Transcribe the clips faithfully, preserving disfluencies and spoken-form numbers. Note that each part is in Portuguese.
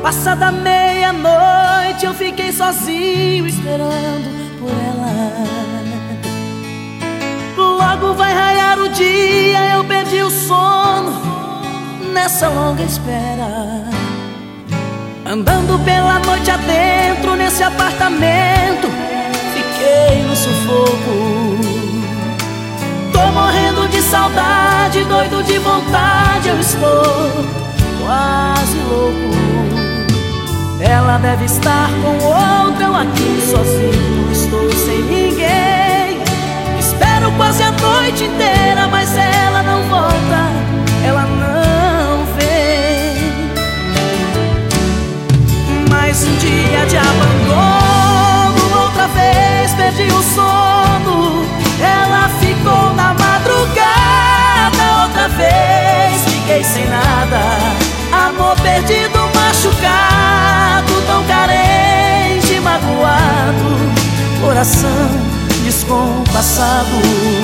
Passada meia-noite eu fiquei sozinho esperando por ela. Logo vai raiar o dia, eu perdi o sono nessa longa espera. Andando pela noite adentro nesse apartamento, fiquei no sufoco. Tô morrendo de saudade, doido de vontade, eu estou quase louco. Ela deve estar com outra, eu aqui sozinho estou sem ninguém. Espero quase a noite inteira, mas ela não volta, ela não vem. Mais um dia de abandono, outra vez perdi o sono. Ela ficou na madrugada, outra vez fiquei sem nada. Amor perdido, machucado, tão carente, magoado, coração descompassado.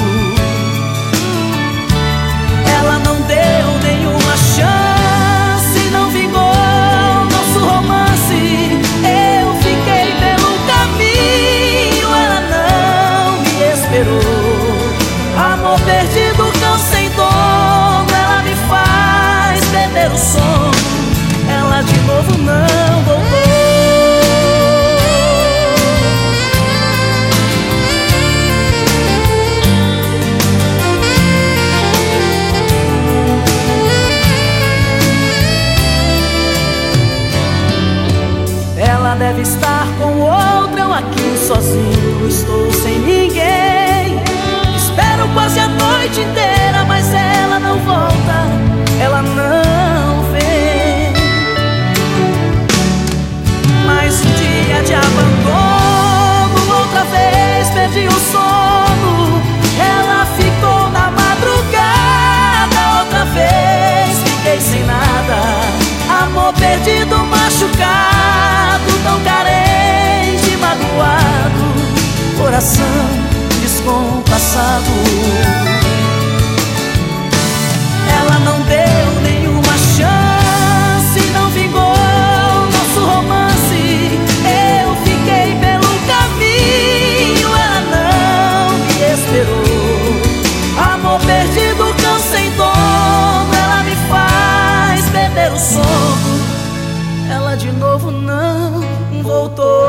Ela não deu nenhuma chance, não vingou nosso romance. Eu fiquei pelo caminho, ela não me esperou. Amor perdido, cão sem dono, ela me faz perder o sono. Ela de novo não voltou. Ela deve estar com outra, eu aqui sozinho estou sem ninguém. Espero quase a noite inteira, mas ela não volta, ela não vem. Mais um dia de abandono, outra vez perdi o sono. Ela ficou na madrugada, outra vez fiquei sem nada. Amor perdido, machucado, tão carente, magoado, coração descompassado. Ela não deu nenhuma chance, não vingou nosso romance. Eu fiquei pelo caminho, ela não me esperou. Amor perdido, cão sem dono, ela me faz perder o sono. Ela de novo não voltou.